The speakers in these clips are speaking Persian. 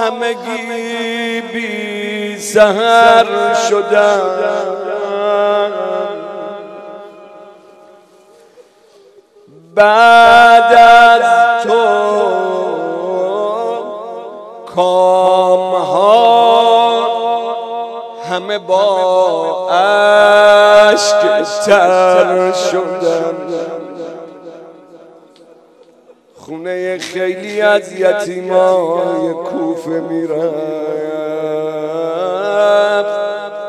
همگی بی سحر شدن، بعد از تو کامها همه با اشک تر شدن. خونه خیلی از یتیمای کوفه میرفت،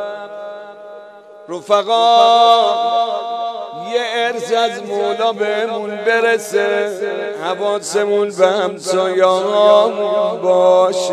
رفقا یه ارث از مولا بهمون برسه، حواسمون به همسایه‌هامون باشه.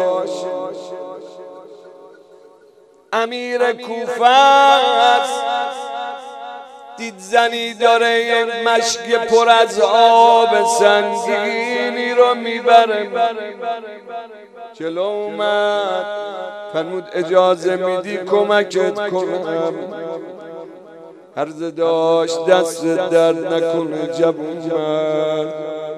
امیر کوفه است، دید زنی داره یه مشک پر از آب سنگینی رو میبره، جلو اومد فرمود اجازه میدی کمکت کنم؟ عرض داشت دست درد نکنه جوون مرد،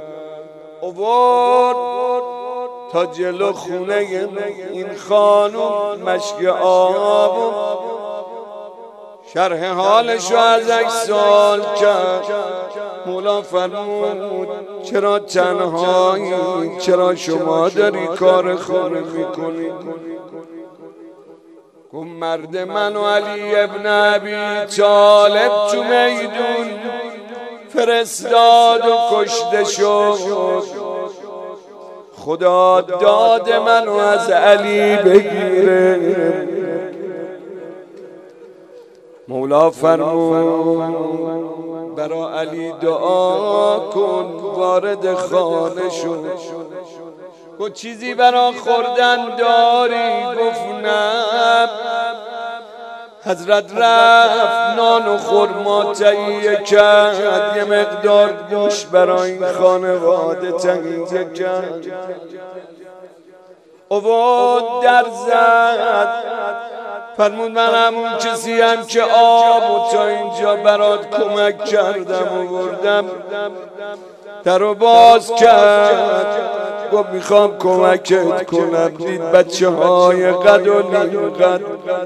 آورد تا جلو خونه این خانوم مشک آب، شرح حالشو ازش سوال کرد. مولا فرمود چرا تنهایی؟ چرا شما داری کار خونه میکنی؟ گفت مرد من و علی ابن ابی طالب تو میدون فرستاد و کشته شد، خدا داد منو از علی بگیره. مولا فرمود برا علی دعا کن، وارد خانه شد. گفت چیزی برا خوردن داری؟ گفت نه. حضرت رفت نان و خرما تهیه کرد، یه مقدار گوش برا این خانواده تهیه کرد، آورد در زد. فرمود من همون کسی هم که آب و تا اینجا برات کمک کردم آوردم. در رو باز کرد، گفت میخوام کمکت کنم. دید بچه های قد و نیم قد،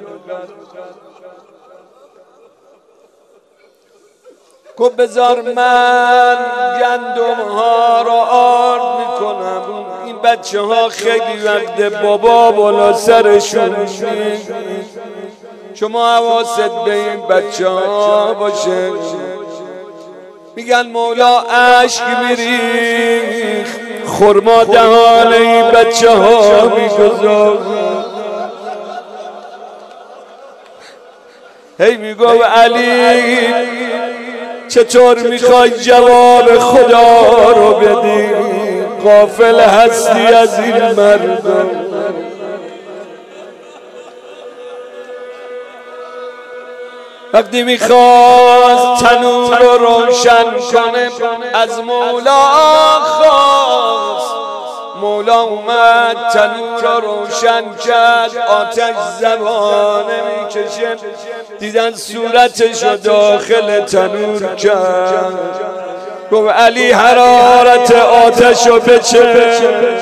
گفت بذار من گندم ها رو آرد میکنم. این بچه ها خیلی وقت بابا بالا سرشون نیست، شما حواست به این بچه ها باشه. میگن مولا اشک میریخت، خرما دهان این بچه ها میگذار. هی میگو علی چطور میخوای جواب خدا رو بدی؟ غافل هستی از این مردم. وقتی میخواست تنور رو روشن کنه از مولا خواست، مولا اومد تنور رو روشن کرد، آتش زبانه میکشه. دیدن صورتش رو داخل تنور کرد. گفت علی حرارت آتش رو بچه.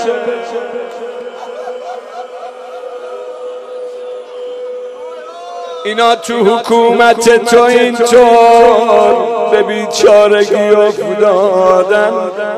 اینا تو حکومت تو اینطور به بیچارگی افتادن.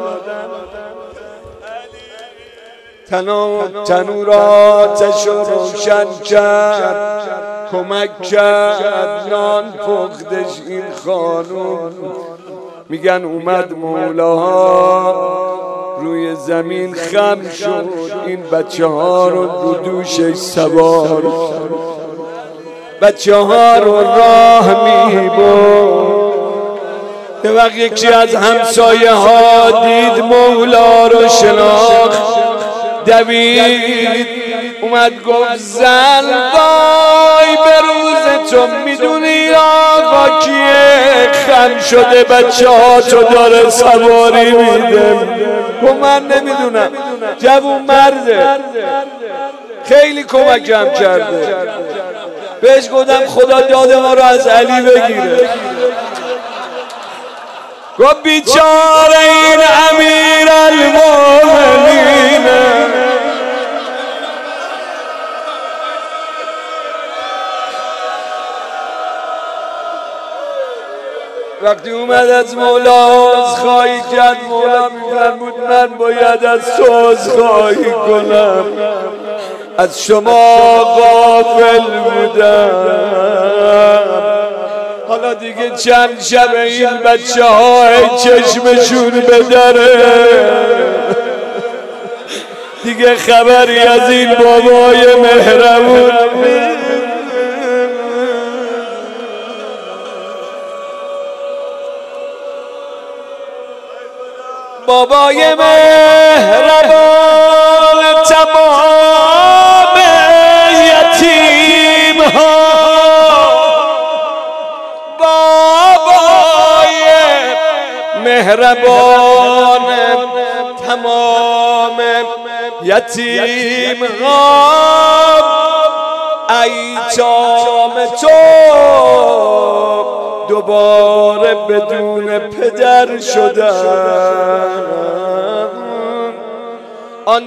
تنور آتش رو روشن کرد، کمک کرد نان پختش این خانوم. میگن اومد مولاها روی زمین خم شد، این بچه ها رو دوشش سوار کرد، بچه ها رو راه میبرد. یه وقت یکی از همسایه ها دید مولا رو شناخت، دوید اومد گفت زن وای به روز تو میدونی آقا کیه؟ خم شده بچه ها تو داره سواری میده. گفت من نمیدونم، جوون مرده، خیلی کمکم کرده. بهش گفتم خدا داد ما رو از علی بگیره. گفت بیچاره این امیر المومنین وقتی اومد از مولا عذرخواهی کرد، مولا میفرمود من باید از تو عذرخواهی کنم، از شما غافل بودم. حالا دیگه چند شب این بچه ها چشمشون بدره، دیگه خبری از این بابای مهربون بابای مهربان تمام یتیم ها، بابای مهربان تمام یتیم ها، ایتام تو دوباره بدون پدر شدن. آن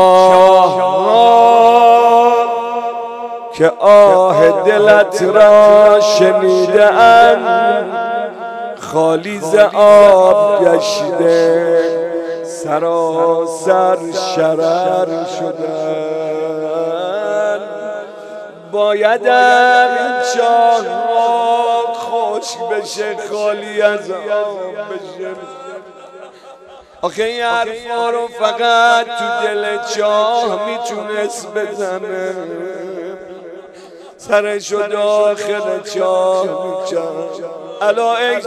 چاه که آه دلت را شنیدند، خالی ز آب گشته سراسر شرر شدن. بایدم این چاه خشک بشه، خالی از آب بشه. آخه این حرفا رو فقط تو دل چاه میتونست بزنه، سرشو داخل چاه میکرد. الا ای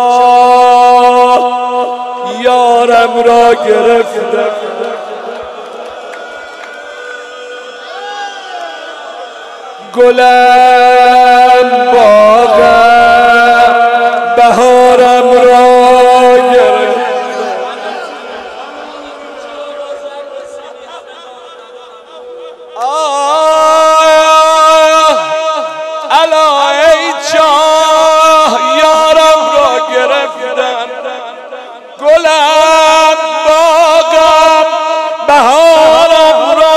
چاه یارم را گرفته، گلم باغم بهارم را گرفت. الا ای چاه یارم را گرفتن، گلم باغم بهارم را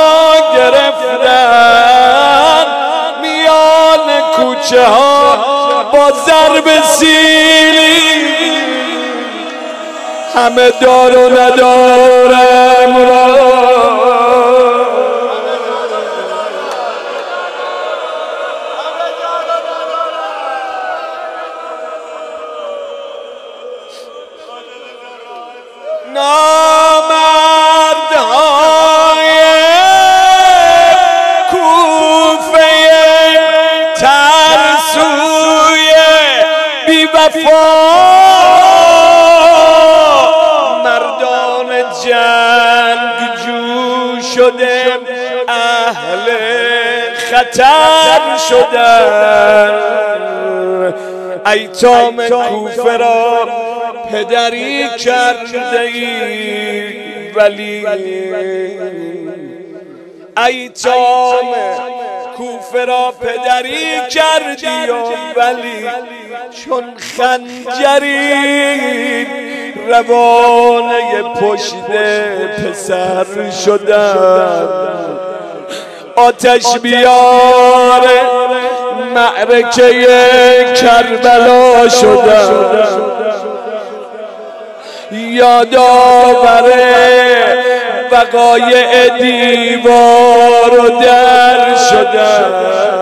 گرفتن. میان کوچه ها با ضرب سیلی همه دار و ندارم را نامردهای کوفه ترسوی بی وفا، مردان جنگجو شده اهل خطر شدن. ایتام کوفه را پدری کرده ای ولی، ایتام کوفه را پدری کردی ولی، چون خنجری روانه پشت پسر شدن. آتش بیار معرکه کربلا شدن، یادآور وقایع دیوار و در شدن.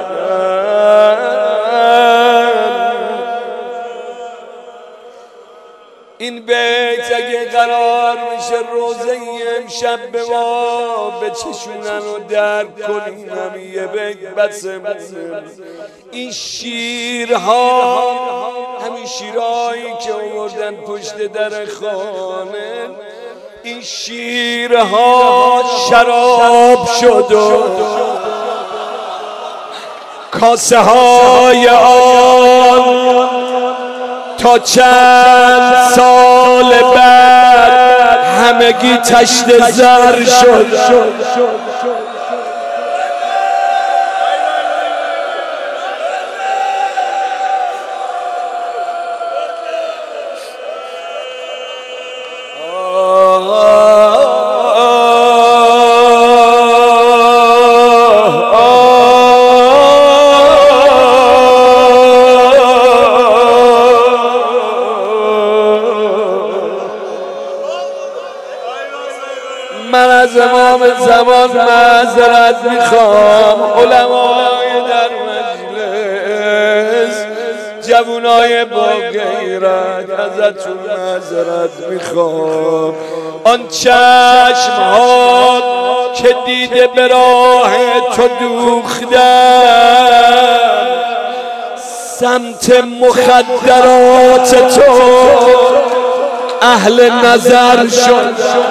این بیت اگه قرار میشه روزه امشب به ما بچشونن و درک کنیم، همین یه بیت بسه. این شیرها، همین شیرهایی که آوردن پشت در خانه، این شیرها شراب شد و کاسه های آن تا چند سال بعد همگی تشت زر شد. من از امام زمان معذرت میخوام. علمای در مجلس، جوانای با غیرت، ازتون معذرت میخوام. آن چشم ها که دیده به راه تو دوختن، سمت مخدرات تو اهل نظر شد.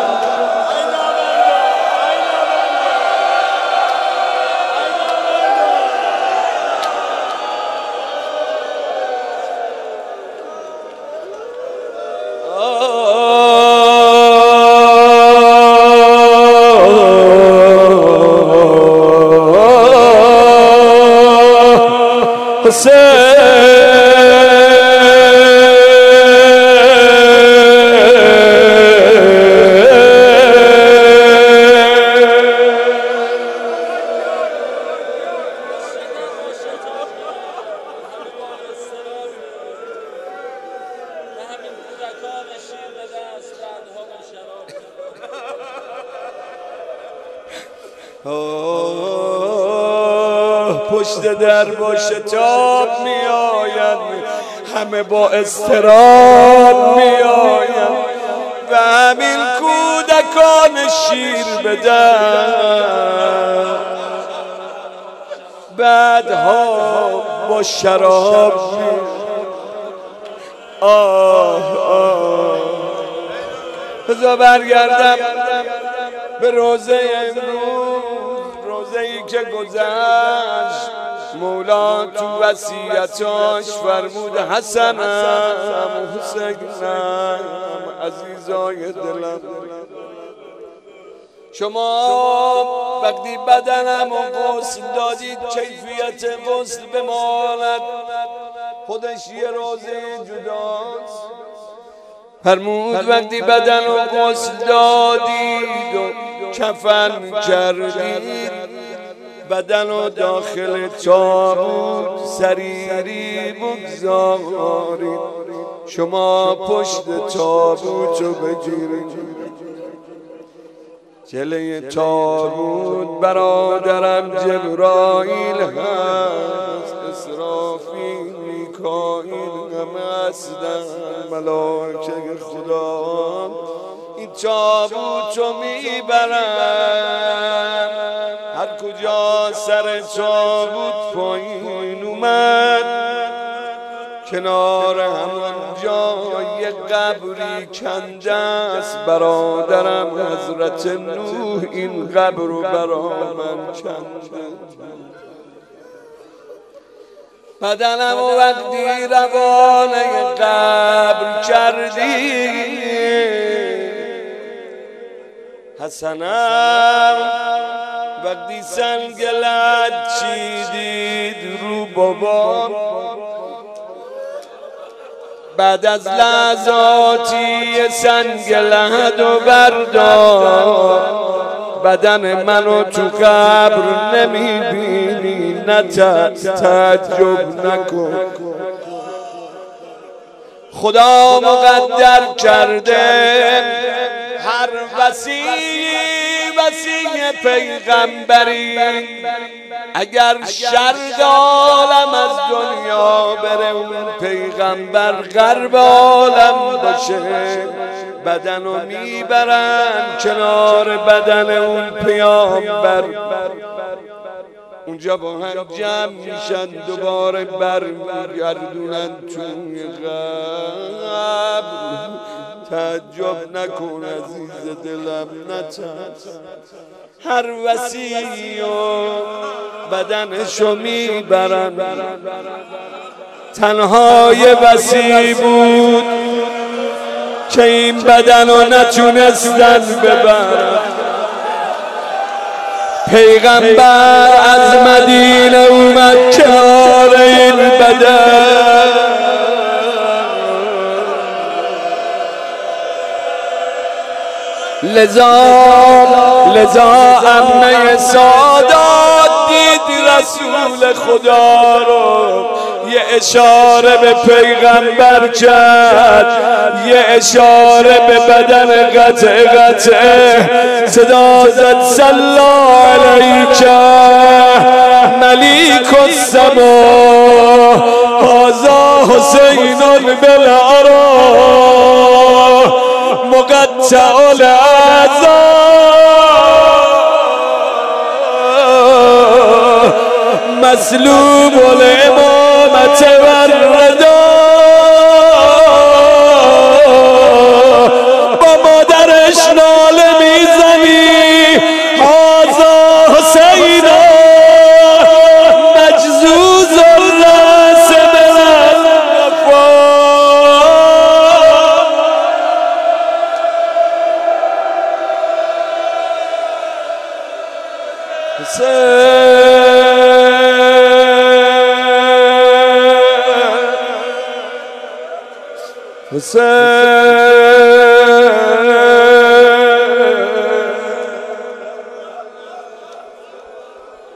پشت در با شتاب می آید، همه با اضطراب می آید و همین کودکان شیر بدن بعدها با شراب بذار برگردم به روزه امروز، روزه‌ای که گذشت. مولا تو وصیتاش فرمود حسنم حسینم عزیزای دلم، شما وقتی بدنم و غسل دادید کیفیت غسل بماند خودش یه روزه جداست. فرمود وقتی بدن و غسل دادید و کفن کردید، بدن و داخل تابوت سریری بگذارید، شما پشت تابوت رو بگیرید. جلوی تابوت برادرم جبرائیل هست، اسرافیل میکائیل همه هستن، ملائکه خدا این تابوت رو میبرن. هر کجا سر تابوت پایین اومد، کنار همون جای قبری کنده است برادرم حضرت نوح این قبر رو برا من کنده. بدنم و وقتی روانه قبر کردی، حسنم وقتی سنگ لعل چیدید رو بابا، بعد از لحظاتی سنگ لحد و بردار، بدن منو تو قبر نمیبینی، نه تعجب نکن، خدا مقدر کرده هر وصی پیغمبری اگر شرق عالم از دنیا بره اون پیغمبر غرب عالم باشه، بدنو میبرن کنار بدن اون پیامبر، اونجا با هم جمع میشن دوباره برمیگردونن توی قبر. تعجب نکن عزیز دلم، نترس، هر وصی و بدنشو میبرن. تنها یه وصی بود که این بدنو نتونستن ببرن. پیغمبر از مدینه اومد کنار این بدن، لذا عمه سادات دید رسول خدا رو، یه اشاره به پیغمبر کرد، یه اشاره به بدن قطع قطع صدا زد صلی علیک ملیک السما هذا حسین بالعرا مقطع الاعضاء مسلوب الامامة والرضا با مادرش ناله میزنی هذا حسین مجزوز الراس من القفا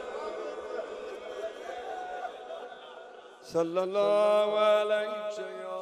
صلی الله علیه